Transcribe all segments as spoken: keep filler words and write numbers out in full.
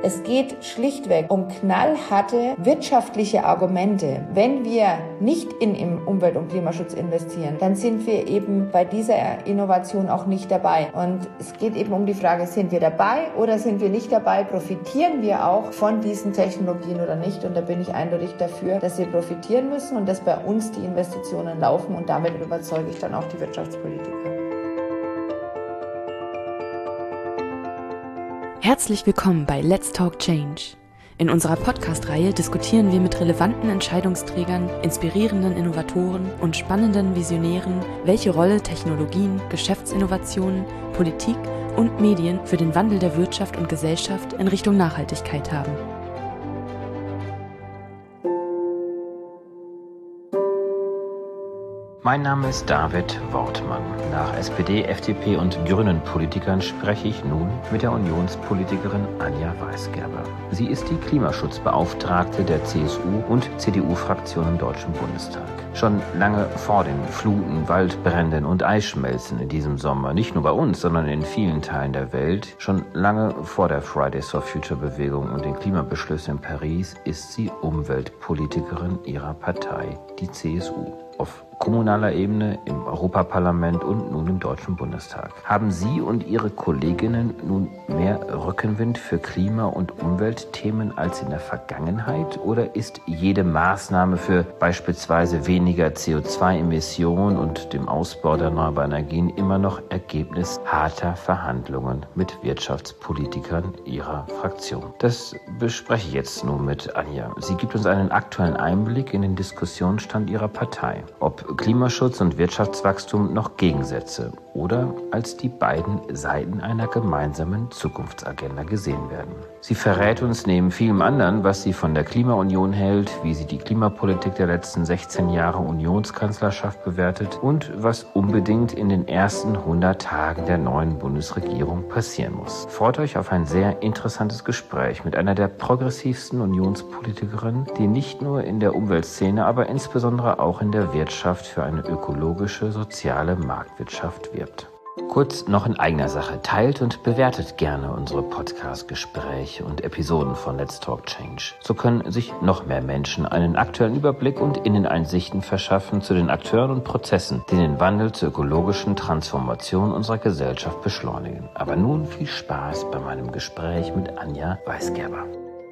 Es geht schlichtweg um knallharte wirtschaftliche Argumente. Wenn wir nicht in im Umwelt- und Klimaschutz investieren, dann sind wir eben bei dieser Innovation auch nicht dabei. Und es geht eben um die Frage, sind wir dabei oder sind wir nicht dabei? Profitieren wir auch von diesen Technologien oder nicht? Und da bin ich eindeutig dafür, dass wir profitieren müssen und dass bei uns die Investitionen laufen. Und damit überzeuge ich dann auch die Wirtschaftspolitiker. Herzlich willkommen bei Let's Talk Change. In unserer Podcast-Reihe diskutieren wir mit relevanten Entscheidungsträgern, inspirierenden Innovatoren und spannenden Visionären, welche Rolle Technologien, Geschäftsinnovationen, Politik und Medien für den Wandel der Wirtschaft und Gesellschaft in Richtung Nachhaltigkeit haben. Mein Name ist David Wortmann. Nach S P D, F D P und Grünen-Politikern spreche ich nun mit der Unionspolitikerin Anja Weisgerber. Sie ist die Klimaschutzbeauftragte der C S U und C D U-Fraktion im Deutschen Bundestag. Schon lange vor den Fluten, Waldbränden und Eisschmelzen in diesem Sommer, nicht nur bei uns, sondern in vielen Teilen der Welt, schon lange vor der Fridays for Future-Bewegung und den Klimabeschlüssen in Paris, ist sie Umweltpolitikerin ihrer Partei, die C S U. Auf kommunaler Ebene, im Europaparlament und nun im Deutschen Bundestag. Haben Sie und Ihre Kolleginnen nun mehr Rückenwind für Klima- und Umweltthemen als in der Vergangenheit? Oder ist jede Maßnahme für beispielsweise weniger C O zwei Emissionen und dem Ausbau der erneuerbaren Energien immer noch Ergebnis harter Verhandlungen mit Wirtschaftspolitikern Ihrer Fraktion? Das bespreche ich jetzt nun mit Anja. Sie gibt uns einen aktuellen Einblick in den Diskussionsstand Ihrer Partei. Ob Klimaschutz und Wirtschaftswachstum noch Gegensätze oder als die beiden Seiten einer gemeinsamen Zukunftsagenda gesehen werden. Sie verrät uns neben vielem anderen, was sie von der Klimaunion hält, wie sie die Klimapolitik der letzten sechzehn Jahre Unionskanzlerschaft bewertet und was unbedingt in den ersten hundert Tagen der neuen Bundesregierung passieren muss. Freut euch auf ein sehr interessantes Gespräch mit einer der progressivsten Unionspolitikerinnen, die nicht nur in der Umweltszene, aber insbesondere auch in der Wirtschaft für eine ökologische, soziale Marktwirtschaft wirbt. Kurz noch in eigener Sache. Teilt und bewertet gerne unsere Podcast-Gespräche und Episoden von Let's Talk Change. So können sich noch mehr Menschen einen aktuellen Überblick und Inneneinsichten verschaffen zu den Akteuren und Prozessen, die den Wandel zur ökologischen Transformation unserer Gesellschaft beschleunigen. Aber nun viel Spaß bei meinem Gespräch mit Anja Weisgerber.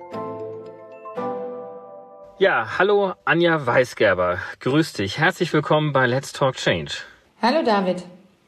Ja, hallo Anja Weisgerber. Grüß dich. Herzlich willkommen bei Let's Talk Change. Hallo David.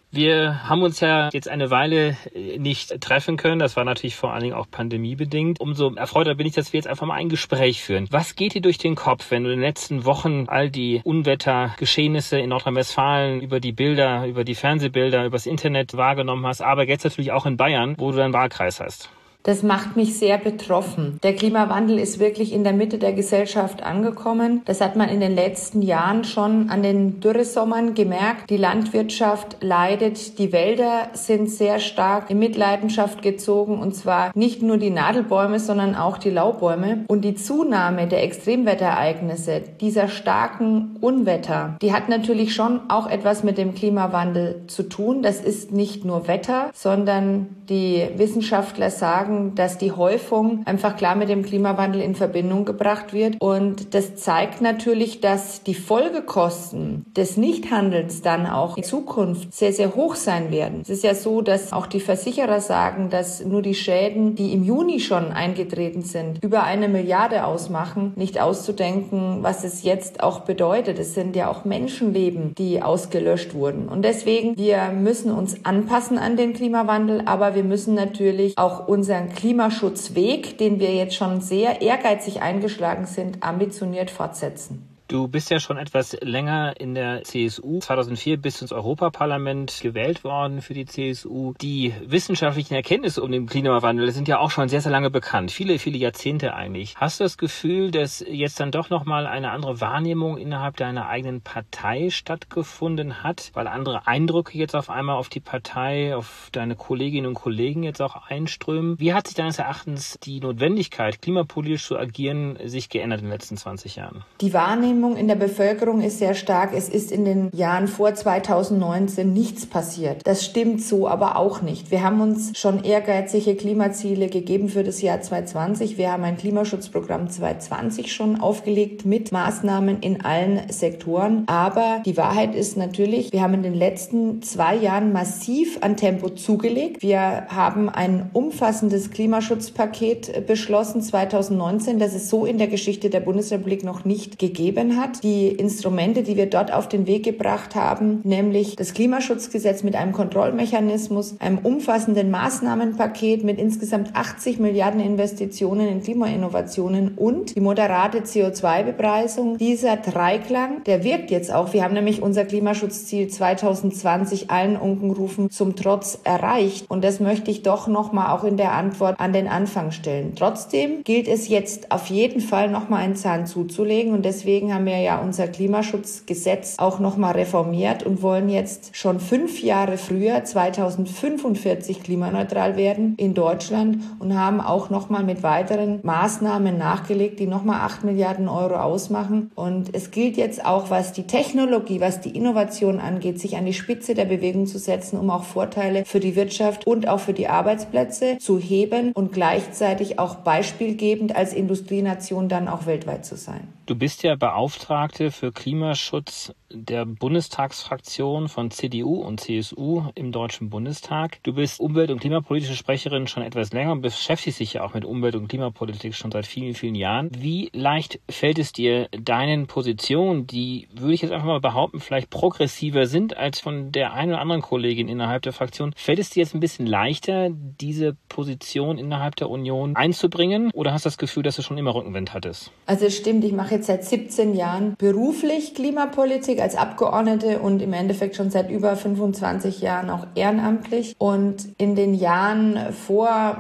Wir haben uns ja jetzt eine Weile nicht treffen können. Das war natürlich vor allen Dingen auch pandemiebedingt. Umso erfreuter bin ich, dass wir jetzt einfach mal ein Gespräch führen. Was geht dir durch den Kopf, wenn du in den letzten Wochen all die Unwettergeschehnisse in Nordrhein-Westfalen über die Bilder, über die Fernsehbilder, übers Internet wahrgenommen hast, aber jetzt natürlich auch in Bayern, wo du deinen Wahlkreis hast? Das macht mich sehr betroffen. Der Klimawandel ist wirklich in der Mitte der Gesellschaft angekommen. Das hat man in den letzten Jahren schon an den Dürresommern gemerkt. Die Landwirtschaft leidet, die Wälder sind sehr stark in Mitleidenschaft gezogen, und zwar nicht nur die Nadelbäume, sondern auch die Laubbäume. Und die Zunahme der Extremwetterereignisse, dieser starken Unwetter, die hat natürlich schon auch etwas mit dem Klimawandel zu tun. Das ist nicht nur Wetter, sondern die Wissenschaftler sagen, dass die Häufung einfach klar mit dem Klimawandel in Verbindung gebracht wird. Und das zeigt natürlich, dass die Folgekosten des Nichthandelns dann auch in Zukunft sehr, sehr hoch sein werden. Es ist ja so, dass auch die Versicherer sagen, dass nur die Schäden, die im Juni schon eingetreten sind, über eine Milliarde ausmachen. Nicht auszudenken, was es jetzt auch bedeutet. Es sind ja auch Menschenleben, die ausgelöscht wurden. Und deswegen, wir müssen uns anpassen an den Klimawandel, aber wir müssen natürlich auch unseren Klimaschutzweg, den wir jetzt schon sehr ehrgeizig eingeschlagen sind, ambitioniert fortsetzen. Du bist ja schon etwas länger in der C S U. zweitausendvier bist du ins Europaparlament gewählt worden für die C S U. Die wissenschaftlichen Erkenntnisse um den Klimawandel sind ja auch schon sehr, sehr lange bekannt. Viele, viele Jahrzehnte eigentlich. Hast du das Gefühl, dass jetzt dann doch nochmal eine andere Wahrnehmung innerhalb deiner eigenen Partei stattgefunden hat? Weil andere Eindrücke jetzt auf einmal auf die Partei, auf deine Kolleginnen und Kollegen jetzt auch einströmen. Wie hat sich deines Erachtens die Notwendigkeit, klimapolitisch zu agieren, sich geändert in den letzten zwanzig Jahren? Die Wahrnehmung Wahrnehmung in der Bevölkerung ist sehr stark, es ist in den Jahren vor zweitausendneunzehn nichts passiert. Das stimmt so aber auch nicht. Wir haben uns schon ehrgeizige Klimaziele gegeben für das Jahr zweitausendzwanzig. Wir haben ein Klimaschutzprogramm zweitausendzwanzig schon aufgelegt mit Maßnahmen in allen Sektoren. Aber die Wahrheit ist natürlich, wir haben in den letzten zwei Jahren massiv an Tempo zugelegt. Wir haben ein umfassendes Klimaschutzpaket beschlossen zweitausendneunzehn, das es so in der Geschichte der Bundesrepublik noch nicht gegeben hat. Die Instrumente, die wir dort auf den Weg gebracht haben, nämlich das Klimaschutzgesetz mit einem Kontrollmechanismus, einem umfassenden Maßnahmenpaket mit insgesamt achtzig Milliarden Investitionen in Klimainnovationen und die moderate C O zwei Bepreisung. Dieser Dreiklang, der wirkt jetzt auch. Wir haben nämlich unser Klimaschutzziel zweitausendzwanzig allen Unkenrufen zum Trotz erreicht. Und das möchte ich doch nochmal auch in der Antwort an den Anfang stellen. Trotzdem gilt es jetzt auf jeden Fall nochmal einen Zahn zuzulegen. Und deswegen haben wir ja unser Klimaschutzgesetz auch nochmal reformiert und wollen jetzt schon fünf Jahre früher, zweitausendfünfundvierzig, klimaneutral werden in Deutschland und haben auch nochmal mit weiteren Maßnahmen nachgelegt, die nochmal acht Milliarden Euro ausmachen. Und es gilt jetzt auch, was die Technologie, was die Innovation angeht, sich an die Spitze der Bewegung zu setzen, um auch Vorteile für die Wirtschaft und auch für die Arbeitsplätze zu heben und gleichzeitig auch beispielgebend als Industrienation dann auch weltweit zu sein. Du bist ja Beauftragte für Klimaschutz der Bundestagsfraktion von C D U und C S U im Deutschen Bundestag. Du bist Umwelt- und klimapolitische Sprecherin schon etwas länger und beschäftigst dich ja auch mit Umwelt- und Klimapolitik schon seit vielen, vielen Jahren. Wie leicht fällt es dir, deinen Positionen, die, würde ich jetzt einfach mal behaupten, vielleicht progressiver sind als von der einen oder anderen Kollegin innerhalb der Fraktion, fällt es dir jetzt ein bisschen leichter, diese Position innerhalb der Union einzubringen? Oder hast du das Gefühl, dass du schon immer Rückenwind hattest? Also es stimmt, ich mache jetzt seit siebzehn Jahren beruflich Klimapolitik als Abgeordnete und im Endeffekt schon seit über fünfundzwanzig Jahren auch ehrenamtlich. Und in den Jahren vor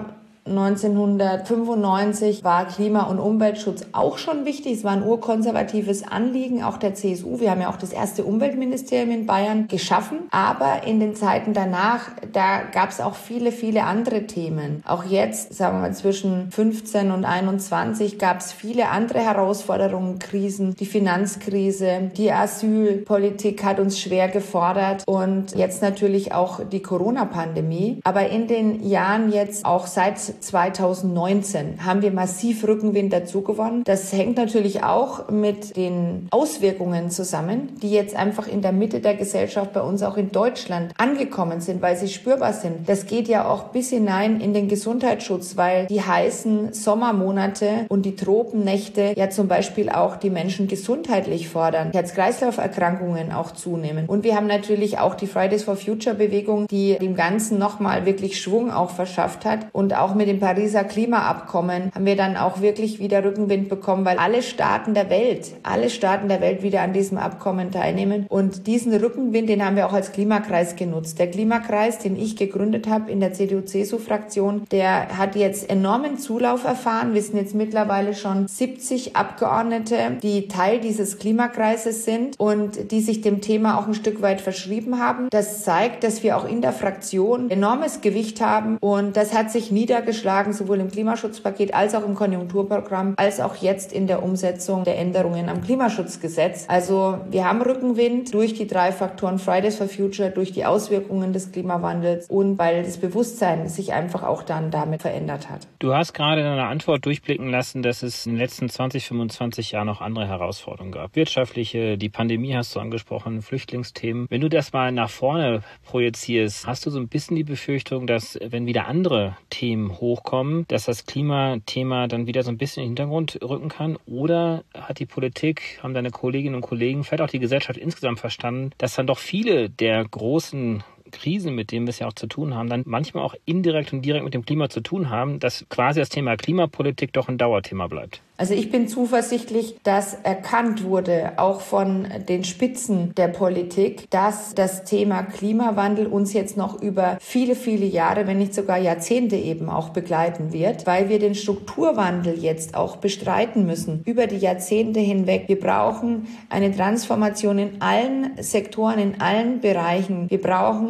neunzehnhundertfünfundneunzig war Klima- und Umweltschutz auch schon wichtig. Es war ein urkonservatives Anliegen, auch der C S U. Wir haben ja auch das erste Umweltministerium in Bayern geschaffen. Aber in den Zeiten danach, da gab es auch viele, viele andere Themen. Auch jetzt, sagen wir mal, zwischen fünfzehn und einundzwanzig gab es viele andere Herausforderungen, Krisen. Die Finanzkrise, die Asylpolitik hat uns schwer gefordert und jetzt natürlich auch die Corona-Pandemie. Aber in den Jahren jetzt auch seit zweitausendneunzehn haben wir massiv Rückenwind dazu gewonnen. Das hängt natürlich auch mit den Auswirkungen zusammen, die jetzt einfach in der Mitte der Gesellschaft bei uns auch in Deutschland angekommen sind, weil sie spürbar sind. Das geht ja auch bis hinein in den Gesundheitsschutz, weil die heißen Sommermonate und die Tropennächte ja zum Beispiel auch die Menschen gesundheitlich fordern, Herz-Kreislauf-Erkrankungen auch zunehmen. Und wir haben natürlich auch die Fridays for Future Bewegung, die dem Ganzen nochmal wirklich Schwung auch verschafft hat. Und auch mit dem Pariser Klimaabkommen haben wir dann auch wirklich wieder Rückenwind bekommen, weil alle Staaten der Welt, alle Staaten der Welt wieder an diesem Abkommen teilnehmen. Und diesen Rückenwind, den haben wir auch als Klimakreis genutzt. Der Klimakreis, den ich gegründet habe in der C D U-C S U-Fraktion, der hat jetzt enormen Zulauf erfahren. Wir sind jetzt mittlerweile schon siebzig Abgeordnete, die Teil dieses Klimakreises sind und die sich dem Thema auch ein Stück weit verschrieben haben. Das zeigt, dass wir auch in der Fraktion enormes Gewicht haben und das hat sich niedergeschlagen, sowohl im Klimaschutzpaket als auch im Konjunkturprogramm, als auch jetzt in der Umsetzung der Änderungen am Klimaschutzgesetz. Also wir haben Rückenwind durch die drei Faktoren Fridays for Future, durch die Auswirkungen des Klimawandels und weil das Bewusstsein sich einfach auch dann damit verändert hat. Du hast gerade in einer Antwort durchblicken lassen, dass es in den letzten zwanzig, fünfundzwanzig Jahren noch andere Herausforderungen gab. Wirtschaftliche, die Pandemie hast du angesprochen, Flüchtlingsthemen. Wenn du das mal nach vorne projizierst, hast du so ein bisschen die Befürchtung, dass wenn wieder andere Themen hochkommen, dass das Klimathema dann wieder so ein bisschen in den Hintergrund rücken kann? Oder hat die Politik, haben deine Kolleginnen und Kollegen, vielleicht auch die Gesellschaft insgesamt verstanden, dass dann doch viele der großen Krisen, mit denen wir es ja auch zu tun haben, dann manchmal auch indirekt und direkt mit dem Klima zu tun haben, dass quasi das Thema Klimapolitik doch ein Dauerthema bleibt? Also ich bin zuversichtlich, dass erkannt wurde, auch von den Spitzen der Politik, dass das Thema Klimawandel uns jetzt noch über viele, viele Jahre, wenn nicht sogar Jahrzehnte eben auch begleiten wird, weil wir den Strukturwandel jetzt auch bestreiten müssen, über die Jahrzehnte hinweg. Wir brauchen eine Transformation in allen Sektoren, in allen Bereichen. Wir brauchen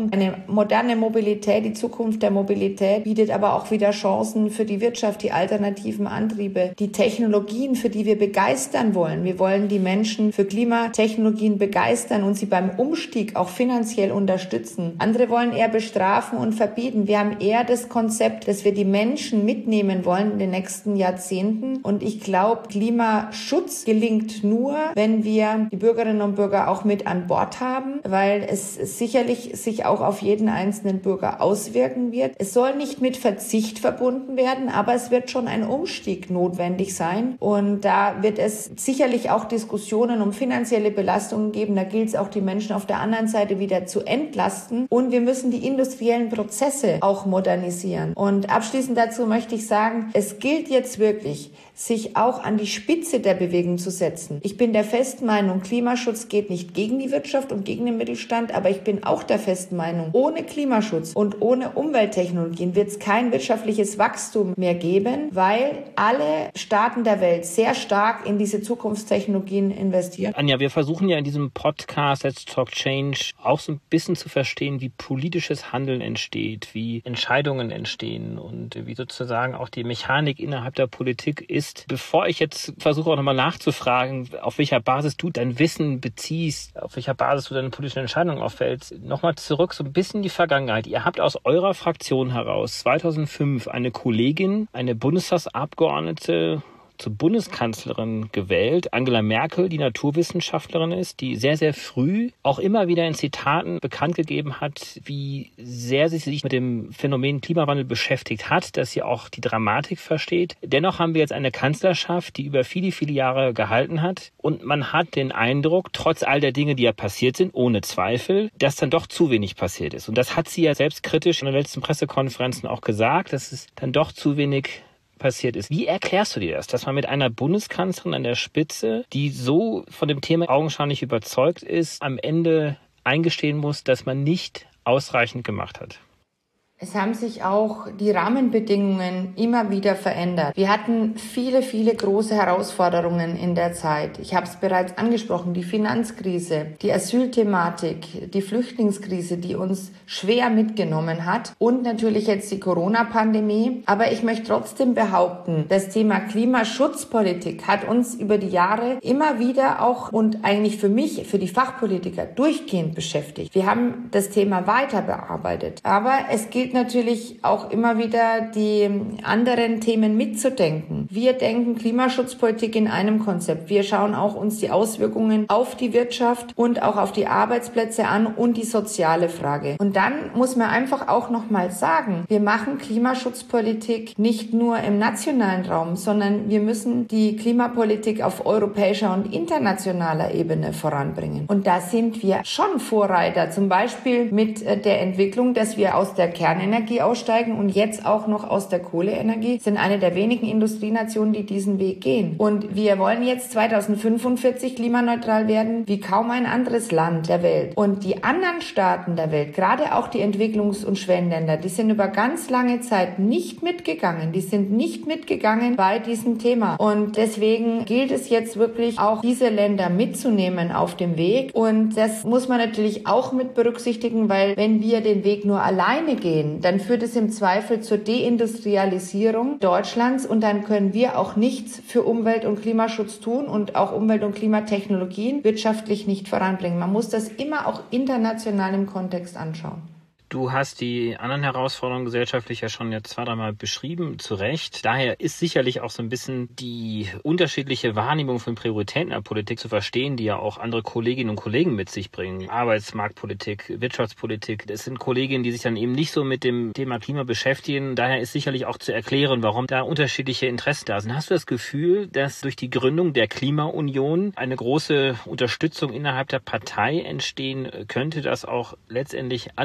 brauchen eine moderne Mobilität. Die Zukunft der Mobilität bietet aber auch wieder Chancen für die Wirtschaft, die alternativen Antriebe, die Technologien, für die wir begeistern wollen. Wir wollen die Menschen für Klimatechnologien begeistern und sie beim Umstieg auch finanziell unterstützen. Andere wollen eher bestrafen und verbieten. Wir haben eher das Konzept, dass wir die Menschen mitnehmen wollen in den nächsten Jahrzehnten. Und ich glaube, Klimaschutz gelingt nur, wenn wir die Bürgerinnen und Bürger auch mit an Bord haben, weil es sicherlich sich auch auf jeden einzelnen Bürger auswirken wird. Es soll nicht mit Verzicht verbunden werden, aber es wird schon ein Umstieg notwendig sein. Und da wird es sicherlich auch Diskussionen um finanzielle Belastungen geben. Da gilt es auch, die Menschen auf der anderen Seite wieder zu entlasten. Und wir müssen die industriellen Prozesse auch modernisieren. Und abschließend dazu möchte ich sagen, es gilt jetzt wirklich, sich auch an die Spitze der Bewegung zu setzen. Ich bin der festen Meinung, Klimaschutz geht nicht gegen die Wirtschaft und gegen den Mittelstand, aber ich bin auch der festen Meinung, ohne Klimaschutz und ohne Umwelttechnologien wird es kein wirtschaftliches Wachstum mehr geben, weil alle Staaten der Welt sehr stark in diese Zukunftstechnologien investieren. Anja, wir versuchen ja in diesem Podcast Let's Talk Change auch so ein bisschen zu verstehen, wie politisches Handeln entsteht, wie Entscheidungen entstehen und wie sozusagen auch die Mechanik innerhalb der Politik ist. Bevor ich jetzt versuche auch nochmal nachzufragen, auf welcher Basis du dein Wissen beziehst, auf welcher Basis du deine politischen Entscheidungen auffällst, nochmal zurück so ein bisschen in die Vergangenheit. Ihr habt aus eurer Fraktion heraus zweitausendfünf eine Kollegin, eine Bundestagsabgeordnete zur Bundeskanzlerin gewählt, Angela Merkel, die Naturwissenschaftlerin ist, die sehr, sehr früh auch immer wieder in Zitaten bekannt gegeben hat, wie sehr sie sich mit dem Phänomen Klimawandel beschäftigt hat, dass sie auch die Dramatik versteht. Dennoch haben wir jetzt eine Kanzlerschaft, die über viele, viele Jahre gehalten hat und man hat den Eindruck, trotz all der Dinge, die ja passiert sind, ohne Zweifel, dass dann doch zu wenig passiert ist. Und das hat sie ja selbstkritisch in den letzten Pressekonferenzen auch gesagt, dass es dann doch zu wenig passiert ist. Wie erklärst du dir das, dass man mit einer Bundeskanzlerin an der Spitze, die so von dem Thema augenscheinlich überzeugt ist, am Ende eingestehen muss, dass man nicht ausreichend gemacht hat? Es haben sich auch die Rahmenbedingungen immer wieder verändert. Wir hatten viele, viele große Herausforderungen in der Zeit. Ich habe es bereits angesprochen, die Finanzkrise, die Asylthematik, die Flüchtlingskrise, die uns schwer mitgenommen hat und natürlich jetzt die Corona-Pandemie. Aber ich möchte trotzdem behaupten, das Thema Klimaschutzpolitik hat uns über die Jahre immer wieder auch und eigentlich für mich, für die Fachpolitiker durchgehend beschäftigt. Wir haben das Thema weiter bearbeitet. Aber es gilt natürlich auch immer wieder, die anderen Themen mitzudenken. Wir denken Klimaschutzpolitik in einem Konzept. Wir schauen auch uns die Auswirkungen auf die Wirtschaft und auch auf die Arbeitsplätze an und die soziale Frage. Und dann muss man einfach auch nochmal sagen, wir machen Klimaschutzpolitik nicht nur im nationalen Raum, sondern wir müssen die Klimapolitik auf europäischer und internationaler Ebene voranbringen. Und da sind wir schon Vorreiter, zum Beispiel mit der Entwicklung, dass wir aus der Kernenergie aussteigen und jetzt auch noch aus der Kohleenergie, sind eine der wenigen Industrienationen, die diesen Weg gehen. Und wir wollen jetzt zweitausendfünfundvierzig klimaneutral werden, wie kaum ein anderes Land der Welt. Und die anderen Staaten der Welt, gerade auch die Entwicklungs- und Schwellenländer, die sind über ganz lange Zeit nicht mitgegangen. Die sind nicht mitgegangen bei diesem Thema. Und deswegen gilt es jetzt wirklich auch, diese Länder mitzunehmen auf dem Weg. Und das muss man natürlich auch mit berücksichtigen, weil wenn wir den Weg nur alleine gehen, dann führt es im Zweifel zur Deindustrialisierung Deutschlands und dann können wir auch nichts für Umwelt- und Klimaschutz tun und auch Umwelt- und Klimatechnologien wirtschaftlich nicht voranbringen. Man muss das immer auch international im Kontext anschauen. Du hast die anderen Herausforderungen gesellschaftlich ja schon jetzt zwei, dreimal beschrieben, zu Recht. Daher ist sicherlich auch so ein bisschen die unterschiedliche Wahrnehmung von Prioritäten der Politik zu verstehen, die ja auch andere Kolleginnen und Kollegen mit sich bringen. Arbeitsmarktpolitik, Wirtschaftspolitik. Das sind Kolleginnen, die sich dann eben nicht so mit dem Thema Klima beschäftigen. Daher ist sicherlich auch zu erklären, warum da unterschiedliche Interessen da sind. Hast du das Gefühl, dass durch die Gründung der Klimaunion eine große Unterstützung innerhalb der Partei entstehen könnte, dass auch letztendlich alle Politikerinnen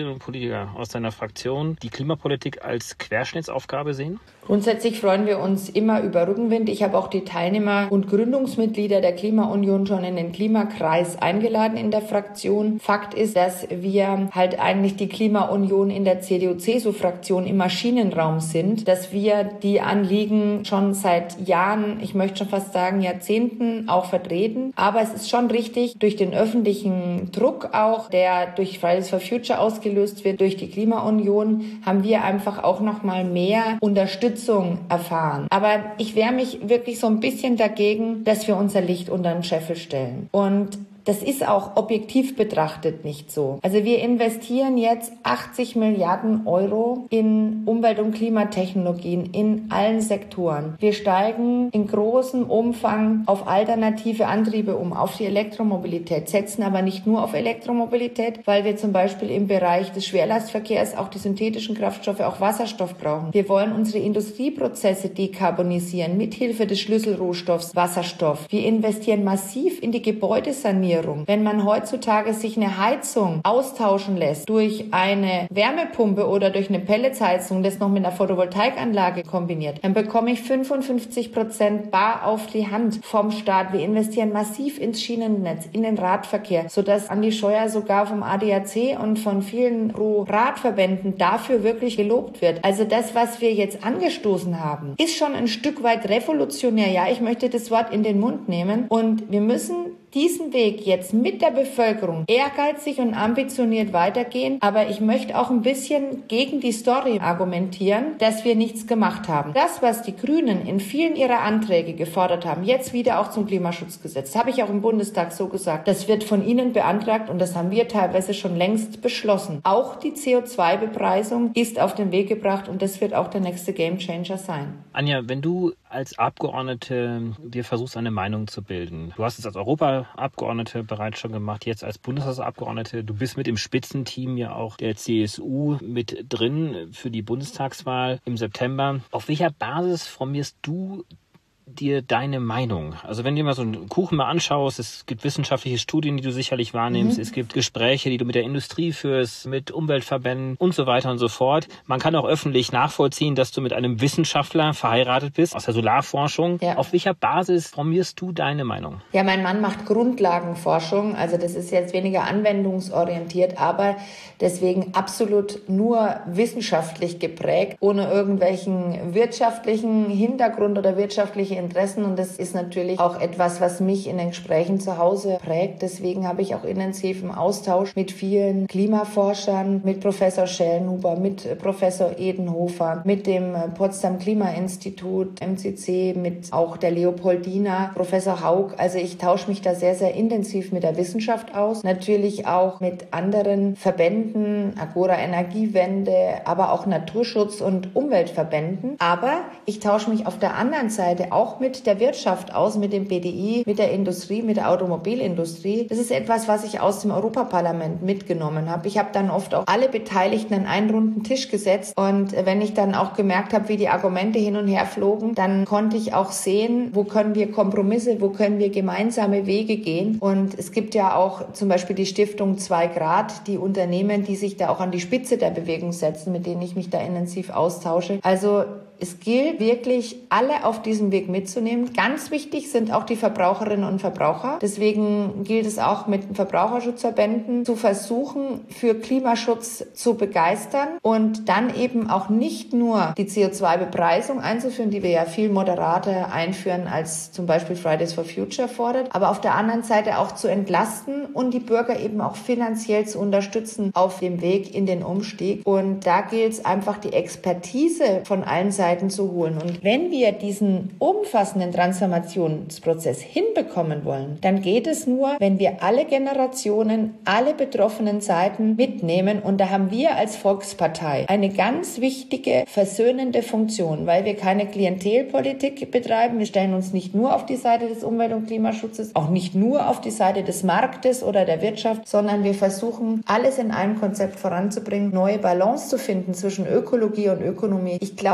Politikerinnen und Politiker aus deiner Fraktion die Klimapolitik als Querschnittsaufgabe sehen? Grundsätzlich freuen wir uns immer über Rückenwind. Ich habe auch die Teilnehmer und Gründungsmitglieder der Klimaunion schon in den Klimakreis eingeladen in der Fraktion. Fakt ist, dass wir halt eigentlich die Klimaunion in der C D U-C S U-Fraktion im Maschinenraum sind, dass wir die Anliegen schon seit Jahren, ich möchte schon fast sagen Jahrzehnten auch vertreten. Aber es ist schon richtig, durch den öffentlichen Druck auch, der durch Fridays for Future ausgelöst wird, durch die Klimaunion, haben wir einfach auch noch mal mehr Unterstützung erfahren. Aber ich wehre mich wirklich so ein bisschen dagegen, dass wir unser Licht unter den Scheffel stellen. Und das ist auch objektiv betrachtet nicht so. Also wir investieren jetzt achtzig Milliarden Euro in Umwelt- und Klimatechnologien in allen Sektoren. Wir steigen in großem Umfang auf alternative Antriebe um, auf die Elektromobilität, setzen aber nicht nur auf Elektromobilität, weil wir zum Beispiel im Bereich des Schwerlastverkehrs auch die synthetischen Kraftstoffe, auch Wasserstoff brauchen. Wir wollen unsere Industrieprozesse dekarbonisieren, mithilfe des Schlüsselrohstoffs Wasserstoff. Wir investieren massiv in die Gebäudesanierung. Wenn man heutzutage sich eine Heizung austauschen lässt durch eine Wärmepumpe oder durch eine Pelletsheizung, das noch mit einer Photovoltaikanlage kombiniert, dann bekomme ich fünfundfünfzig Prozent bar auf die Hand vom Staat. Wir investieren massiv ins Schienennetz, in den Radverkehr, sodass Andi Scheuer sogar vom A D A C und von vielen Pro-Radverbänden dafür wirklich gelobt wird. Also das, was wir jetzt angestoßen haben, ist schon ein Stück weit revolutionär. Ja, ich möchte das Wort in den Mund nehmen und wir müssen diesen Weg jetzt mit der Bevölkerung ehrgeizig und ambitioniert weitergehen. Aber ich möchte auch ein bisschen gegen die Story argumentieren, dass wir nichts gemacht haben. Das, was die Grünen in vielen ihrer Anträge gefordert haben, jetzt wieder auch zum Klimaschutzgesetz, habe ich auch im Bundestag so gesagt, das wird von Ihnen beantragt und das haben wir teilweise schon längst beschlossen. Auch die C O zwei Bepreisung ist auf den Weg gebracht und das wird auch der nächste Gamechanger sein. Anja, wenn du als Abgeordnete dir versuchst, eine Meinung zu bilden, du hast es als Europaabgeordnete bereits schon gemacht, jetzt als Bundestagsabgeordnete, du bist mit im Spitzenteam ja auch der C S U mit drin für die Bundestagswahl im September. Auf welcher Basis formierst du dir deine Meinung? Also wenn du dir mal so einen Kuchen mal anschaust, es gibt wissenschaftliche Studien, die du sicherlich wahrnimmst, mhm. es gibt Gespräche, die du mit der Industrie führst, mit Umweltverbänden und so weiter und so fort. Man kann auch öffentlich nachvollziehen, dass du mit einem Wissenschaftler verheiratet bist aus der Solarforschung. Ja. Auf welcher Basis formierst du deine Meinung? Ja, mein Mann macht Grundlagenforschung, also das ist jetzt weniger anwendungsorientiert, aber deswegen absolut nur wissenschaftlich geprägt, ohne irgendwelchen wirtschaftlichen Hintergrund oder wirtschaftliche Interessen und das ist natürlich auch etwas, was mich in den Gesprächen zu Hause prägt. Deswegen habe ich auch intensiven Austausch mit vielen Klimaforschern, mit Professor Schellnhuber, mit Professor Edenhofer, mit dem Potsdam Klimainstitut, M C C, mit auch der Leopoldina, Professor Haug. Also ich tausche mich da sehr, sehr intensiv mit der Wissenschaft aus. Natürlich auch mit anderen Verbänden, Agora Energiewende, aber auch Naturschutz- und Umweltverbänden. Aber ich tausche mich auf der anderen Seite auch mit der Wirtschaft aus, mit dem B D I, mit der Industrie, mit der Automobilindustrie. Das ist etwas, was ich aus dem Europaparlament mitgenommen habe. Ich habe dann oft auch alle Beteiligten an einen runden Tisch gesetzt und wenn ich dann auch gemerkt habe, wie die Argumente hin und her flogen, dann konnte ich auch sehen, wo können wir Kompromisse, wo können wir gemeinsame Wege gehen. Und es gibt ja auch zum Beispiel die Stiftung zwei Grad, die Unternehmen, die sich da auch an die Spitze der Bewegung setzen, mit denen ich mich da intensiv austausche. Also es gilt wirklich, alle auf diesem Weg mitzunehmen. Ganz wichtig sind auch die Verbraucherinnen und Verbraucher. Deswegen gilt es auch mit den Verbraucherschutzverbänden zu versuchen, für Klimaschutz zu begeistern und dann eben auch nicht nur die C O zwei Bepreisung einzuführen, die wir ja viel moderater einführen, als zum Beispiel Fridays for Future fordert, aber auf der anderen Seite auch zu entlasten und die Bürger eben auch finanziell zu unterstützen auf dem Weg in den Umstieg. Und da gilt es einfach, die Expertise von allen Seiten zu holen. Und wenn wir diesen umfassenden Transformationsprozess hinbekommen wollen, dann geht es nur, wenn wir alle Generationen, alle betroffenen Seiten mitnehmen. Und da haben wir als Volkspartei eine ganz wichtige versöhnende Funktion, weil wir keine Klientelpolitik betreiben. Wir stellen uns nicht nur auf die Seite des Umwelt- und Klimaschutzes, auch nicht nur auf die Seite des Marktes oder der Wirtschaft, sondern wir versuchen, alles in einem Konzept voranzubringen, neue Balance zu finden zwischen Ökologie und Ökonomie. Ich glaube, nur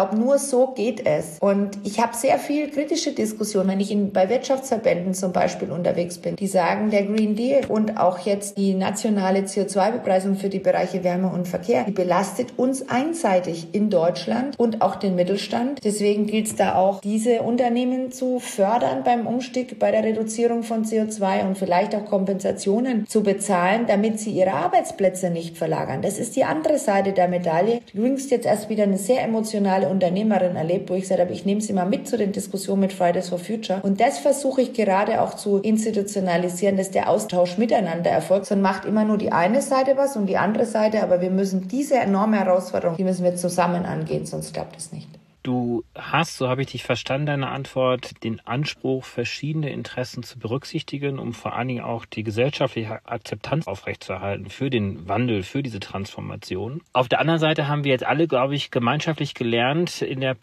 so geht es. Und ich habe sehr viel kritische Diskussionen, wenn ich in, bei Wirtschaftsverbänden zum Beispiel unterwegs bin, die sagen, der Green Deal und auch jetzt die nationale C O zwei Bepreisung für die Bereiche Wärme und Verkehr, die belastet uns einseitig in Deutschland und auch den Mittelstand. Deswegen gilt es da auch, diese Unternehmen zu fördern beim Umstieg, bei der Reduzierung von C O zwei und vielleicht auch Kompensationen zu bezahlen, damit sie ihre Arbeitsplätze nicht verlagern. Das ist die andere Seite der Medaille. Jüngst jetzt erst wieder eine sehr emotionale Unternehmerin erlebt, wo ich gesagt habe, ich nehme sie mal mit zu den Diskussionen mit Fridays for Future. Und das versuche ich gerade auch zu institutionalisieren, dass der Austausch miteinander erfolgt. Sonst macht immer nur die eine Seite was und die andere Seite, aber wir müssen diese enorme Herausforderung, die müssen wir zusammen angehen, sonst klappt es nicht. Du hast, so habe ich dich verstanden, deine Antwort, den Anspruch, verschiedene Interessen zu berücksichtigen, um vor allen Dingen auch die gesellschaftliche Akzeptanz aufrechtzuerhalten für den Wandel, für diese Transformation. Auf der anderen Seite haben wir jetzt alle, glaube ich, gemeinschaftlich gelernt in der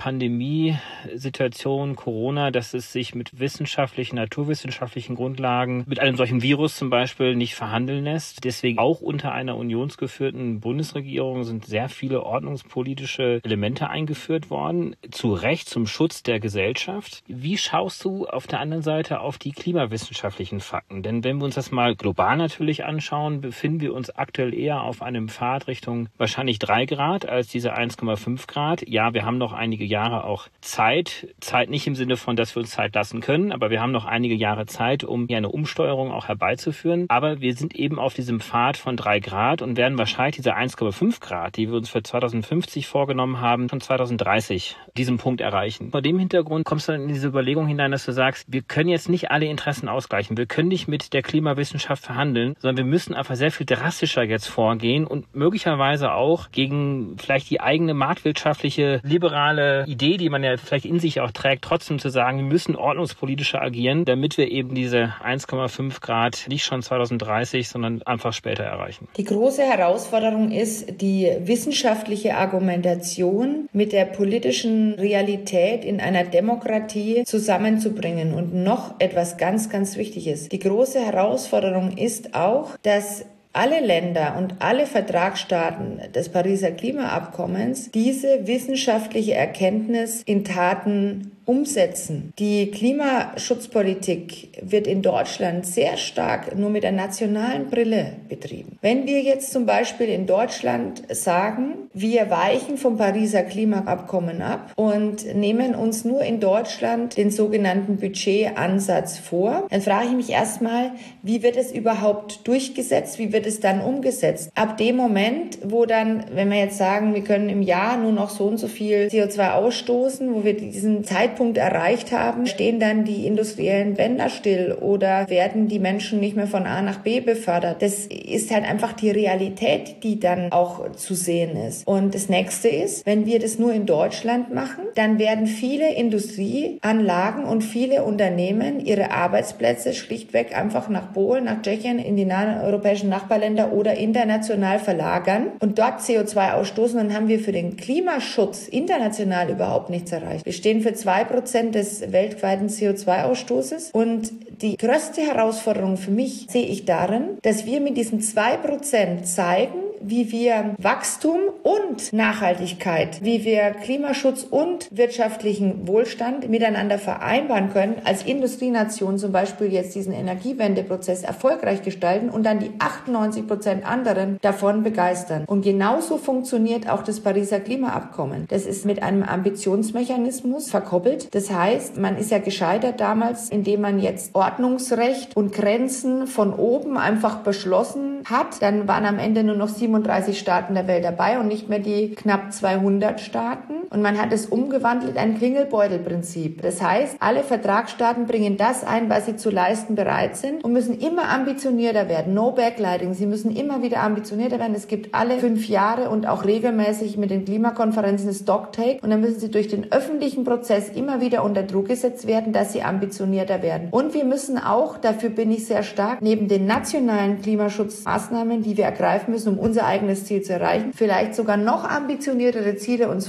Pandemiesituation Corona, dass es sich mit wissenschaftlichen, naturwissenschaftlichen Grundlagen, mit einem solchen Virus zum Beispiel, nicht verhandeln lässt. Deswegen auch unter einer unionsgeführten Bundesregierung sind sehr viele ordnungspolitische Elemente eingeführt worden. Zu Recht zum Schutz der Gesellschaft. Wie schaust du auf der anderen Seite auf die klimawissenschaftlichen Fakten? Denn wenn wir uns das mal global natürlich anschauen, befinden wir uns aktuell eher auf einem Pfad Richtung wahrscheinlich drei Grad als diese eins Komma fünf Grad. Ja, wir haben noch einige Jahre auch Zeit. Zeit nicht im Sinne von, dass wir uns Zeit lassen können, aber wir haben noch einige Jahre Zeit, um hier eine Umsteuerung auch herbeizuführen. Aber wir sind eben auf diesem Pfad von drei Grad und werden wahrscheinlich diese eins Komma fünf Grad, die wir uns für zweitausendfünfzig vorgenommen haben, schon zweitausenddreißig diesen Punkt erreichen. Vor dem Hintergrund kommst du dann in diese Überlegung hinein, dass du sagst, wir können jetzt nicht alle Interessen ausgleichen. Wir können nicht mit der Klimawissenschaft verhandeln, sondern wir müssen einfach sehr viel drastischer jetzt vorgehen und möglicherweise auch gegen vielleicht die eigene marktwirtschaftliche, liberale Idee, die man ja vielleicht in sich auch trägt, trotzdem zu sagen, wir müssen ordnungspolitischer agieren, damit wir eben diese eins Komma fünf Grad nicht schon zweitausenddreißig, sondern einfach später erreichen. Die große Herausforderung ist, die wissenschaftliche Argumentation mit der politischen Realität in einer Demokratie zusammenzubringen. Und noch etwas ganz, ganz Wichtiges. Die große Herausforderung ist auch, dass alle Länder und alle Vertragsstaaten des Pariser Klimaabkommens diese wissenschaftliche Erkenntnis in Taten umsetzen. Die Klimaschutzpolitik wird in Deutschland sehr stark nur mit der nationalen Brille betrieben. Wenn wir jetzt zum Beispiel in Deutschland sagen, wir weichen vom Pariser Klimaabkommen ab und nehmen uns nur in Deutschland den sogenannten Budgetansatz vor, dann frage ich mich erstmal, wie wird es überhaupt durchgesetzt, wie wird es dann umgesetzt? Ab dem Moment, wo dann, wenn wir jetzt sagen, wir können im Jahr nur noch so und so viel C O zwei ausstoßen, wo wir diesen Zeitpunkt erreicht haben, stehen dann die industriellen Bänder still oder werden die Menschen nicht mehr von A nach B befördert. Das ist halt einfach die Realität, die dann auch zu sehen ist. Und das nächste ist, wenn wir das nur in Deutschland machen, dann werden viele Industrieanlagen und viele Unternehmen ihre Arbeitsplätze schlichtweg einfach nach Polen, nach Tschechien, in die nahen europäischen Nachbarländer oder international verlagern und dort C O zwei ausstoßen. Dann haben wir für den Klimaschutz international überhaupt nichts erreicht. Wir stehen für zwei Prozent des weltweiten C O zwei Ausstoßes und die größte Herausforderung für mich sehe ich darin, dass wir mit diesen zwei Prozent zeigen, wie wir Wachstum und Nachhaltigkeit, wie wir Klimaschutz und wirtschaftlichen Wohlstand miteinander vereinbaren können, als Industrienation zum Beispiel jetzt diesen Energiewendeprozess erfolgreich gestalten und dann die achtundneunzig Prozent anderen davon begeistern. Und genauso funktioniert auch das Pariser Klimaabkommen. Das ist mit einem Ambitionsmechanismus verkoppelt. Das heißt, man ist ja gescheitert damals, indem man jetzt Ordnungsrecht und Grenzen von oben einfach beschlossen hat. Dann waren am Ende nur noch siebenunddreißig Staaten der Welt dabei und nicht mehr die knapp zweihundert Staaten. Und man hat es umgewandelt in ein Klingelbeutelprinzip. Das heißt, alle Vertragsstaaten bringen das ein, was sie zu leisten bereit sind und müssen immer ambitionierter werden. No backlighting. Sie müssen immer wieder ambitionierter werden. Es gibt alle fünf Jahre und auch regelmäßig mit den Klimakonferenzen das Stocktake. Und dann müssen sie durch den öffentlichen Prozess immer wieder unter Druck gesetzt werden, dass sie ambitionierter werden. Und wir müssen auch, dafür bin ich sehr stark, neben den nationalen Klimaschutzmaßnahmen, die wir ergreifen müssen, um unser eigenes Ziel zu erreichen, vielleicht sogar noch ambitioniertere Ziele uns vornehmen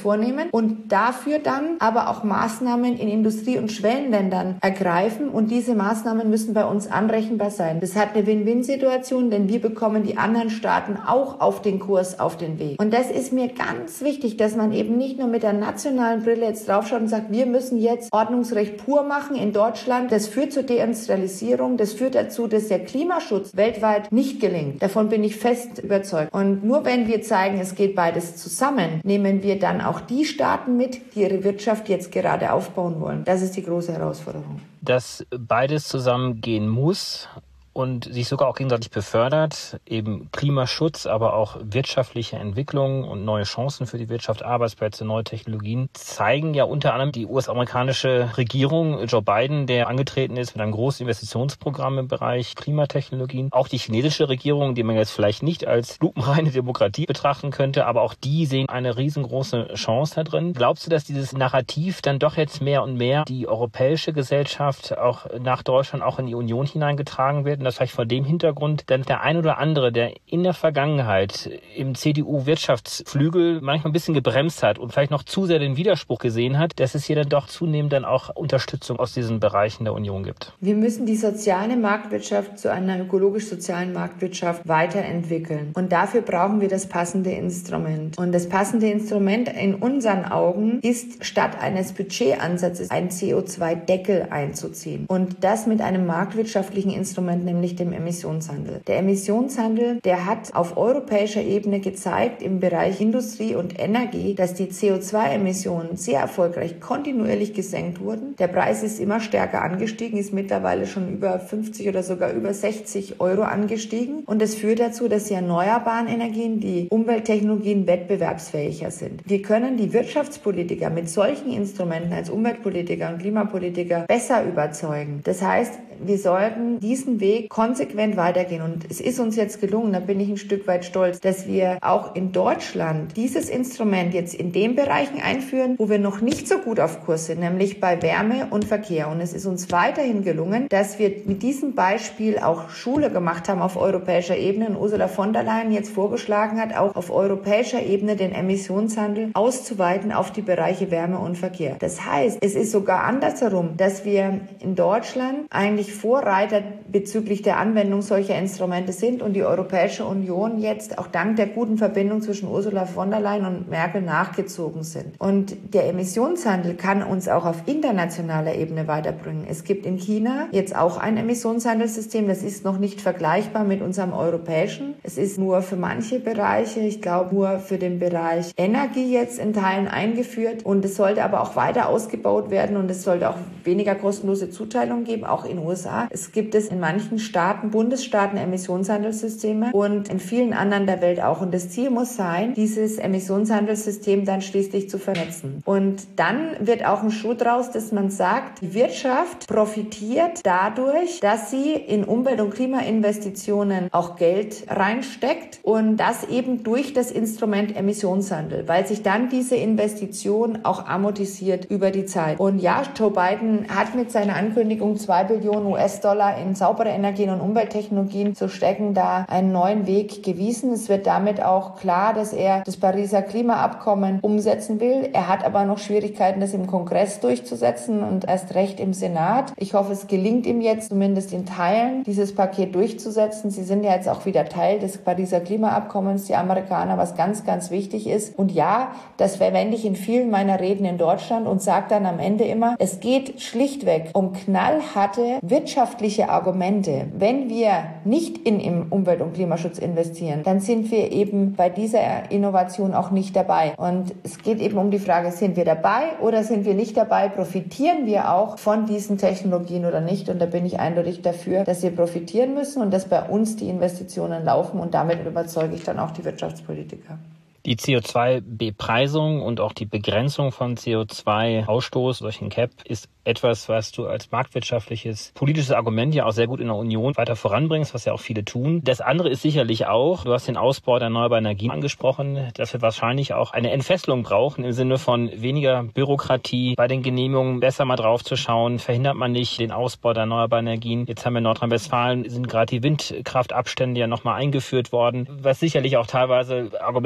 und dafür dann aber auch Maßnahmen in Industrie- und Schwellenländern ergreifen und diese Maßnahmen müssen bei uns anrechenbar sein. Das hat eine Win-Win-Situation, denn wir bekommen die anderen Staaten auch auf den Kurs, auf den Weg. Und das ist mir ganz wichtig, dass man eben nicht nur mit der nationalen Brille jetzt draufschaut und sagt, wir müssen jetzt Ordnungsrecht pur machen in Deutschland. Das führt zur Deindustrialisierung, das führt dazu, dass der Klimaschutz weltweit nicht gelingt. Davon bin ich fest überzeugt. Und nur wenn wir zeigen, es geht beides zusammen, nehmen wir dann auch die Staaten mit, die ihre Wirtschaft jetzt gerade aufbauen wollen. Das ist die große Herausforderung. Dass beides zusammengehen muss und sich sogar auch gegenseitig befördert, eben Klimaschutz, aber auch wirtschaftliche Entwicklung und neue Chancen für die Wirtschaft, Arbeitsplätze, neue Technologien, zeigen ja unter anderem die U S-amerikanische Regierung, Joe Biden, der angetreten ist mit einem großen Investitionsprogramm im Bereich Klimatechnologien. Auch die chinesische Regierung, die man jetzt vielleicht nicht als lupenreine Demokratie betrachten könnte, aber auch die sehen eine riesengroße Chance da drin. Glaubst du, dass dieses Narrativ dann doch jetzt mehr und mehr die europäische Gesellschaft auch nach Deutschland, auch in die Union hineingetragen wird? Und das vielleicht vor dem Hintergrund, denn der ein oder andere, der in der Vergangenheit im C D U-Wirtschaftsflügel manchmal ein bisschen gebremst hat und vielleicht noch zu sehr den Widerspruch gesehen hat, dass es hier dann doch zunehmend dann auch Unterstützung aus diesen Bereichen der Union gibt. Wir müssen die soziale Marktwirtschaft zu einer ökologisch-sozialen Marktwirtschaft weiterentwickeln. Und dafür brauchen wir das passende Instrument. Und das passende Instrument in unseren Augen ist, statt eines Budgetansatzes einen C O zwei Deckel einzuziehen. Und das mit einem marktwirtschaftlichen Instrument, nämlich dem Emissionshandel. Der Emissionshandel, der hat auf europäischer Ebene gezeigt im Bereich Industrie und Energie, dass die C O zwei Emissionen sehr erfolgreich kontinuierlich gesenkt wurden. Der Preis ist immer stärker angestiegen, ist mittlerweile schon über fünfzig oder sogar über sechzig Euro angestiegen. Und das führt dazu, dass die erneuerbaren Energien, die Umwelttechnologien wettbewerbsfähiger sind. Wir können die Wirtschaftspolitiker mit solchen Instrumenten als Umweltpolitiker und Klimapolitiker besser überzeugen. Das heißt, wir sollten diesen Weg konsequent weitergehen. Und es ist uns jetzt gelungen, da bin ich ein Stück weit stolz, dass wir auch in Deutschland dieses Instrument jetzt in den Bereichen einführen, wo wir noch nicht so gut auf Kurs sind, nämlich bei Wärme und Verkehr. Und es ist uns weiterhin gelungen, dass wir mit diesem Beispiel auch Schule gemacht haben auf europäischer Ebene. Und Ursula von der Leyen jetzt vorgeschlagen hat, auch auf europäischer Ebene den Emissionshandel auszuweiten auf die Bereiche Wärme und Verkehr. Das heißt, es ist sogar andersherum, dass wir in Deutschland eigentlich Vorreiter bezüglich der Anwendung solcher Instrumente sind und die Europäische Union jetzt auch dank der guten Verbindung zwischen Ursula von der Leyen und Merkel nachgezogen sind. Und der Emissionshandel kann uns auch auf internationaler Ebene weiterbringen. Es gibt in China jetzt auch ein Emissionshandelssystem, das ist noch nicht vergleichbar mit unserem europäischen. Es ist nur für manche Bereiche, ich glaube nur für den Bereich Energie jetzt in Teilen eingeführt und es sollte aber auch weiter ausgebaut werden und es sollte auch weniger kostenlose Zuteilung geben, auch in den U S A. Es gibt es in manchen Staaten, Bundesstaaten Emissionshandelssysteme und in vielen anderen der Welt auch. Und das Ziel muss sein, dieses Emissionshandelssystem dann schließlich zu vernetzen. Und dann wird auch ein Schuh draus, dass man sagt, die Wirtschaft profitiert dadurch, dass sie in Umwelt- und Klimainvestitionen auch Geld reinsteckt und das eben durch das Instrument Emissionshandel, weil sich dann diese Investition auch amortisiert über die Zeit. Und ja, Joe Biden hat mit seiner Ankündigung zwei Billionen U S-Dollar in saubere Energien und Umwelttechnologien zu stecken, da einen neuen Weg gewiesen. Es wird damit auch klar, dass er das Pariser Klimaabkommen umsetzen will. Er hat aber noch Schwierigkeiten, das im Kongress durchzusetzen und erst recht im Senat. Ich hoffe, es gelingt ihm jetzt zumindest in Teilen, dieses Paket durchzusetzen. Sie sind ja jetzt auch wieder Teil des Pariser Klimaabkommens, die Amerikaner, was ganz, ganz wichtig ist. Und ja, das verwende ich in vielen meiner Reden in Deutschland und sage dann am Ende immer, es geht schlichtweg um knallharte wirtschaftliche Argumente. Wenn wir nicht in im Umwelt- und Klimaschutz investieren, dann sind wir eben bei dieser Innovation auch nicht dabei. Und es geht eben um die Frage, sind wir dabei oder sind wir nicht dabei? Profitieren wir auch von diesen Technologien oder nicht? Und da bin ich eindeutig dafür, dass wir profitieren müssen und dass bei uns die Investitionen laufen und damit überzeuge ich dann auch die Wirtschaftspolitiker. Die C O zwei Bepreisung und auch die Begrenzung von C O zwei Ausstoß durch den C A P ist etwas, was du als marktwirtschaftliches, politisches Argument ja auch sehr gut in der Union weiter voranbringst, was ja auch viele tun. Das andere ist sicherlich auch, du hast den Ausbau der erneuerbaren Energien angesprochen, dass wir wahrscheinlich auch eine Entfesselung brauchen im Sinne von weniger Bürokratie bei den Genehmigungen, besser mal drauf zu schauen, verhindert man nicht den Ausbau der erneuerbaren Energien. Jetzt haben wir in Nordrhein-Westfalen, sind gerade die Windkraftabstände ja nochmal eingeführt worden, was sicherlich auch teilweise argumentiert wird,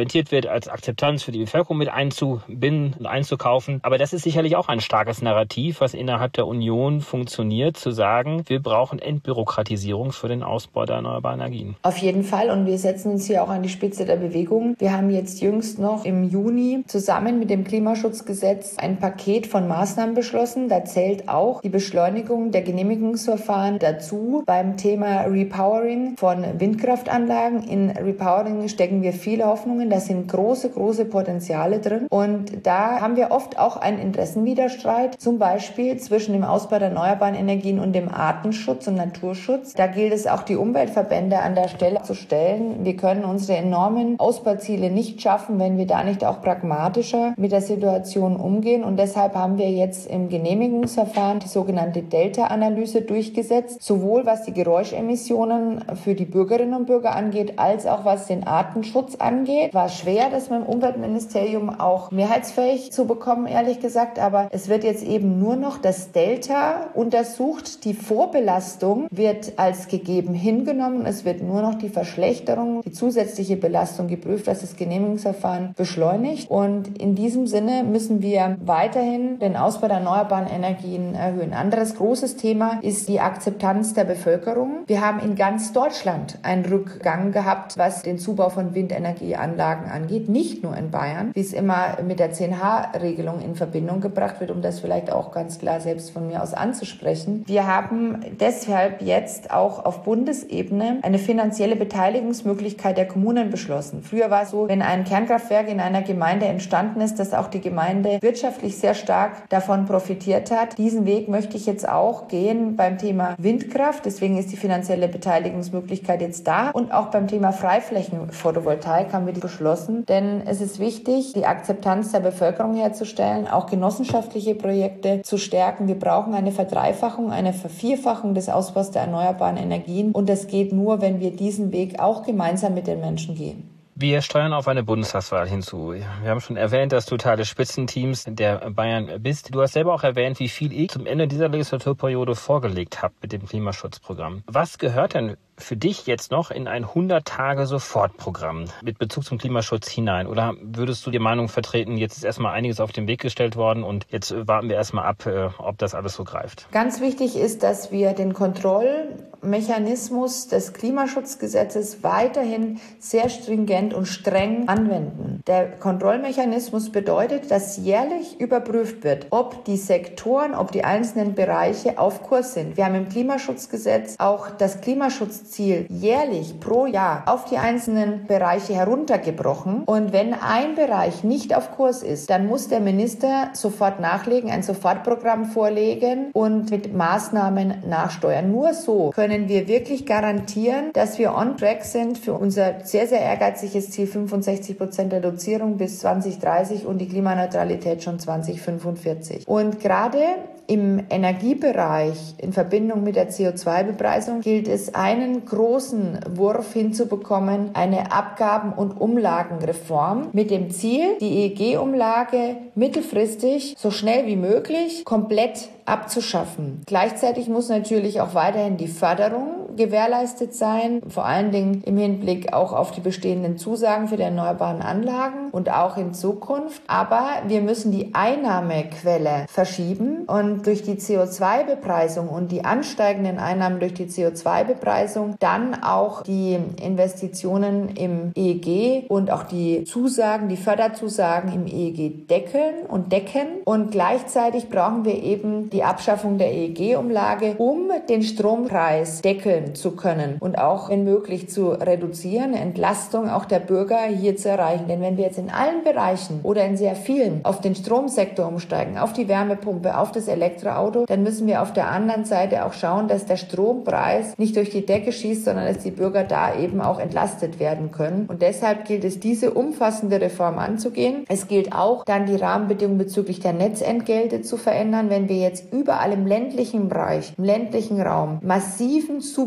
Umwelt als Akzeptanz für die Bevölkerung mit einzubinden und einzukaufen. Aber das ist sicherlich auch ein starkes Narrativ, was innerhalb der Union funktioniert, zu sagen, wir brauchen Entbürokratisierung für den Ausbau der erneuerbaren Energien. Auf jeden Fall. Und wir setzen uns hier auch an die Spitze der Bewegung. Wir haben jetzt jüngst noch im Juni zusammen mit dem Klimaschutzgesetz ein Paket von Maßnahmen beschlossen. Da zählt auch die Beschleunigung der Genehmigungsverfahren dazu beim Thema Repowering von Windkraftanlagen. In Repowering stecken wir viele Hoffnungen. Da sind große, große Potenziale drin. Und da haben wir oft auch einen Interessenwiderstreit, zum Beispiel zwischen dem Ausbau der erneuerbaren Energien und dem Artenschutz und Naturschutz. Da gilt es auch, die Umweltverbände an der Stelle zu stellen. Wir können unsere enormen Ausbauziele nicht schaffen, wenn wir da nicht auch pragmatischer mit der Situation umgehen. Und deshalb haben wir jetzt im Genehmigungsverfahren die sogenannte Delta-Analyse durchgesetzt, sowohl was die Geräuschemissionen für die Bürgerinnen und Bürger angeht, als auch was den Artenschutz angeht. War schwer, das mit dem Umweltministerium auch mehrheitsfähig zu bekommen, ehrlich gesagt. Aber es wird jetzt eben nur noch das Delta untersucht. Die Vorbelastung wird als gegeben hingenommen. Es wird nur noch die Verschlechterung, die zusätzliche Belastung geprüft, was das Genehmigungsverfahren beschleunigt. Und in diesem Sinne müssen wir weiterhin den Ausbau der erneuerbaren Energien erhöhen. Anderes großes Thema ist die Akzeptanz der Bevölkerung. Wir haben in ganz Deutschland einen Rückgang gehabt, was den Zubau von Windenergieanlagen angeht. Nicht nur in Bayern, wie es immer mit der zehn H-Regelung in Verbindung gebracht wird, um das vielleicht auch ganz klar selbst von mir aus anzusprechen. Wir haben deshalb jetzt auch auf Bundesebene eine finanzielle Beteiligungsmöglichkeit der Kommunen beschlossen. Früher war es so, wenn ein Kernkraftwerk in einer Gemeinde entstanden ist, dass auch die Gemeinde wirtschaftlich sehr stark davon profitiert hat. Diesen Weg möchte ich jetzt auch gehen beim Thema Windkraft. Deswegen ist die finanzielle Beteiligungsmöglichkeit jetzt da. Und auch beim Thema Freiflächenphotovoltaik haben wir die beschlossen. Denn es ist wichtig, die Akzeptanz der Bevölkerung herzustellen, auch genossenschaftliche Projekte zu stärken. Wir brauchen eine Verdreifachung, eine Vervierfachung des Ausbaus der erneuerbaren Energien. Und das geht nur, wenn wir diesen Weg auch gemeinsam mit den Menschen gehen. Wir steuern auf eine Bundestagswahl hinzu. Wir haben schon erwähnt, dass du Teil des Spitzenteams der Bayern bist. Du hast selber auch erwähnt, wie viel ihr zum Ende dieser Legislaturperiode vorgelegt habt mit dem Klimaschutzprogramm. Was gehört denn für dich jetzt noch in ein hundert-Tage-Sofortprogramm mit Bezug zum Klimaschutz hinein? Oder würdest du die Meinung vertreten, jetzt ist erstmal einiges auf den Weg gestellt worden und jetzt warten wir erstmal ab, ob das alles so greift? Ganz wichtig ist, dass wir den Kontrollmechanismus des Klimaschutzgesetzes weiterhin sehr stringent und streng anwenden. Der Kontrollmechanismus bedeutet, dass jährlich überprüft wird, ob die Sektoren, ob die einzelnen Bereiche auf Kurs sind. Wir haben im Klimaschutzgesetz auch das Klimaschutzziel jährlich pro Jahr auf die einzelnen Bereiche heruntergebrochen. Und wenn ein Bereich nicht auf Kurs ist, dann muss der Minister sofort nachlegen, ein Sofortprogramm vorlegen und mit Maßnahmen nachsteuern. Nur so können wir wirklich garantieren, dass wir on track sind für unser sehr, sehr ehrgeiziges Ziel fünfundsechzig Prozent Reduzierung bis zwanzig dreißig und die Klimaneutralität schon zwanzig fünfundvierzig. Und gerade im Energiebereich in Verbindung mit der C O zwei Bepreisung gilt es, einen großen Wurf hinzubekommen, eine Abgaben- und Umlagenreform mit dem Ziel, die E E G-Umlage mittelfristig so schnell wie möglich komplett abzuschaffen. Gleichzeitig muss natürlich auch weiterhin die Förderung gewährleistet sein, vor allen Dingen im Hinblick auch auf die bestehenden Zusagen für die erneuerbaren Anlagen und auch in Zukunft. Aber wir müssen die Einnahmequelle verschieben und durch die C O zwei Bepreisung und die ansteigenden Einnahmen durch die C O zwei Bepreisung dann auch die Investitionen im E E G und auch die Zusagen, die Förderzusagen im E E G deckeln und decken. Und gleichzeitig brauchen wir eben die Abschaffung der E E G-Umlage, um den Strompreis deckeln zu können und auch, wenn möglich, zu reduzieren, Entlastung auch der Bürger hier zu erreichen. Denn wenn wir jetzt in allen Bereichen oder in sehr vielen auf den Stromsektor umsteigen, auf die Wärmepumpe, auf das Elektroauto, dann müssen wir auf der anderen Seite auch schauen, dass der Strompreis nicht durch die Decke schießt, sondern dass die Bürger da eben auch entlastet werden können. Und deshalb gilt es, diese umfassende Reform anzugehen. Es gilt auch, dann die Rahmenbedingungen bezüglich der Netzentgelte zu verändern. Wenn wir jetzt überall im ländlichen Bereich, im ländlichen Raum massiven Zubau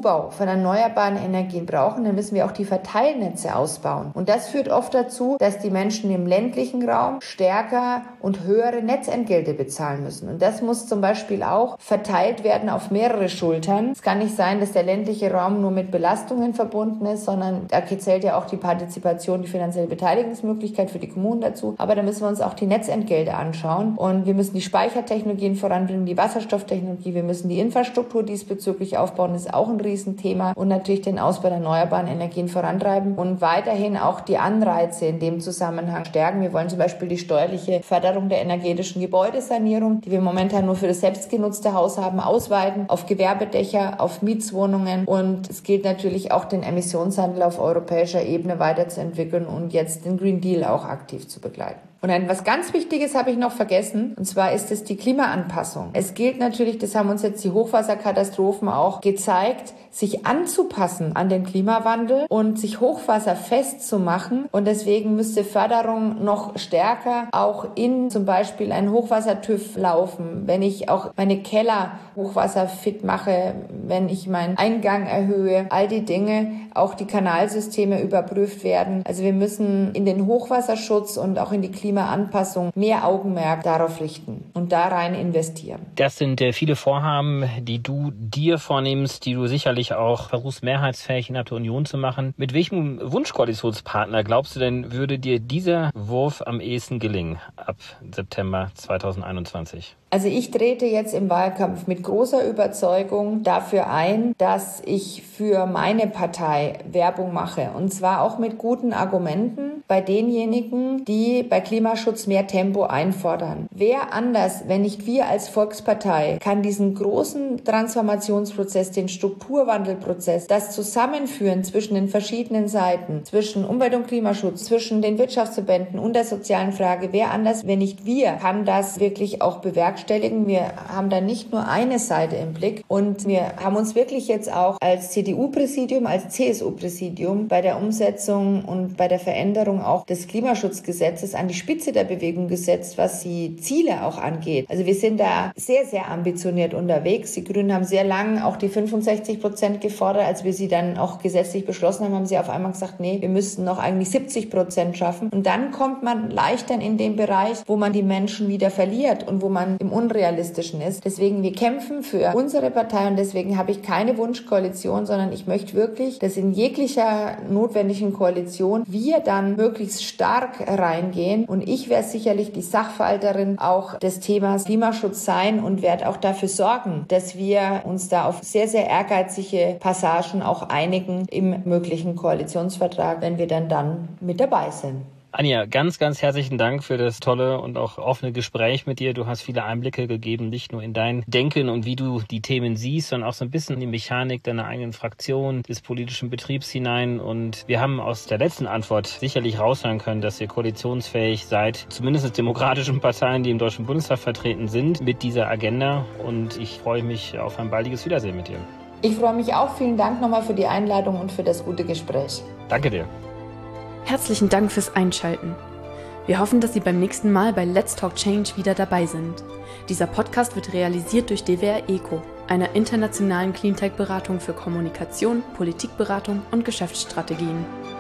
Zubau von erneuerbaren Energien brauchen, dann müssen wir auch die Verteilnetze ausbauen. Und das führt oft dazu, dass die Menschen im ländlichen Raum stärker und höhere Netzentgelte bezahlen müssen. Und das muss zum Beispiel auch verteilt werden auf mehrere Schultern. Es kann nicht sein, dass der ländliche Raum nur mit Belastungen verbunden ist, sondern da zählt ja auch die Partizipation, die finanzielle Beteiligungsmöglichkeit für die Kommunen dazu. Aber da müssen wir uns auch die Netzentgelte anschauen. Und wir müssen die Speichertechnologien voranbringen, die Wasserstofftechnologie. Wir müssen die Infrastruktur diesbezüglich aufbauen. Das ist auch ein Riesenthema. Und natürlich den Ausbau der erneuerbaren Energien vorantreiben und weiterhin auch die Anreize in dem Zusammenhang stärken. Wir wollen zum Beispiel die steuerliche Förderung der energetischen Gebäudesanierung, die wir momentan nur für das selbstgenutzte Haus haben, ausweiten auf Gewerbedächer, auf Mietswohnungen. Und es gilt natürlich auch, den Emissionshandel auf europäischer Ebene weiterzuentwickeln und jetzt den Green Deal auch aktiv zu begleiten. Und etwas ganz Wichtiges habe ich noch vergessen, und zwar ist es die Klimaanpassung. Es gilt natürlich, das haben uns jetzt die Hochwasserkatastrophen auch gezeigt, sich anzupassen an den Klimawandel und sich hochwasserfest zu machen. Und deswegen müsste Förderung noch stärker auch in zum Beispiel einen Hochwasser-TÜV laufen, wenn ich auch meine Keller hochwasserfit mache, wenn ich meinen Eingang erhöhe, all die Dinge, auch die Kanalsysteme überprüft werden. Also wir müssen in den Hochwasserschutz und auch in die Klimaanpassung mehr Augenmerk darauf richten und da rein investieren. Das sind äh, viele Vorhaben, die du dir vornimmst, die du sicherlich auch versuchst, mehrheitsfähig innerhalb der Union zu machen. Mit welchem Wunschkoalitionspartner, glaubst du denn, würde dir dieser Wurf am ehesten gelingen ab September zweitausendeinundzwanzig? Also ich trete jetzt im Wahlkampf mit großer Überzeugung dafür ein, dass ich für meine Partei Werbung mache. Und zwar auch mit guten Argumenten bei denjenigen, die bei Klimaschutz mehr Tempo einfordern. Wer anders, wenn nicht wir als Volkspartei, kann diesen großen Transformationsprozess, den Strukturwandelprozess, das Zusammenführen zwischen den verschiedenen Seiten, zwischen Umwelt- und Klimaschutz, zwischen den Wirtschaftsverbänden und der sozialen Frage, wer anders, wenn nicht wir, kann das wirklich auch bewerkstelligen. Wir haben da nicht nur eine Seite im Blick und wir haben uns wirklich jetzt auch als C D U-Präsidium, als C S U-Präsidium bei der Umsetzung und bei der Veränderung auch des Klimaschutzgesetzes an die Spitze der Bewegung gesetzt, was die Ziele auch angeht. Also wir sind da sehr, sehr ambitioniert unterwegs. Die Grünen haben sehr lange auch die fünfundsechzig Prozent gefordert. Als wir sie dann auch gesetzlich beschlossen haben, haben sie auf einmal gesagt, nee, wir müssten noch eigentlich siebzig Prozent schaffen. Und dann kommt man leichter in den Bereich, wo man die Menschen wieder verliert und wo man im Unrealistischen ist. Deswegen, wir kämpfen für unsere Partei und deswegen habe ich keine Wunschkoalition, sondern ich möchte wirklich, dass in jeglicher notwendigen Koalition wir dann möglichst stark reingehen und ich werde sicherlich die Sachverwalterin auch des Themas Klimaschutz sein und werde auch dafür sorgen, dass wir uns da auf sehr, sehr ehrgeizige Passagen auch einigen im möglichen Koalitionsvertrag, wenn wir dann dann mit dabei sind. Anja, ganz, ganz herzlichen Dank für das tolle und auch offene Gespräch mit dir. Du hast viele Einblicke gegeben, nicht nur in dein Denken und wie du die Themen siehst, sondern auch so ein bisschen in die Mechanik deiner eigenen Fraktion, des politischen Betriebs hinein. Und wir haben aus der letzten Antwort sicherlich raushören können, dass ihr koalitionsfähig seid, zumindest demokratischen Parteien, die im Deutschen Bundestag vertreten sind, mit dieser Agenda. Und ich freue mich auf ein baldiges Wiedersehen mit dir. Ich freue mich auch. Vielen Dank nochmal für die Einladung und für das gute Gespräch. Danke dir. Herzlichen Dank fürs Einschalten. Wir hoffen, dass Sie beim nächsten Mal bei Let's Talk Change wieder dabei sind. Dieser Podcast wird realisiert durch D W R ECO, einer internationalen Cleantech-Beratung für Kommunikation, Politikberatung und Geschäftsstrategien.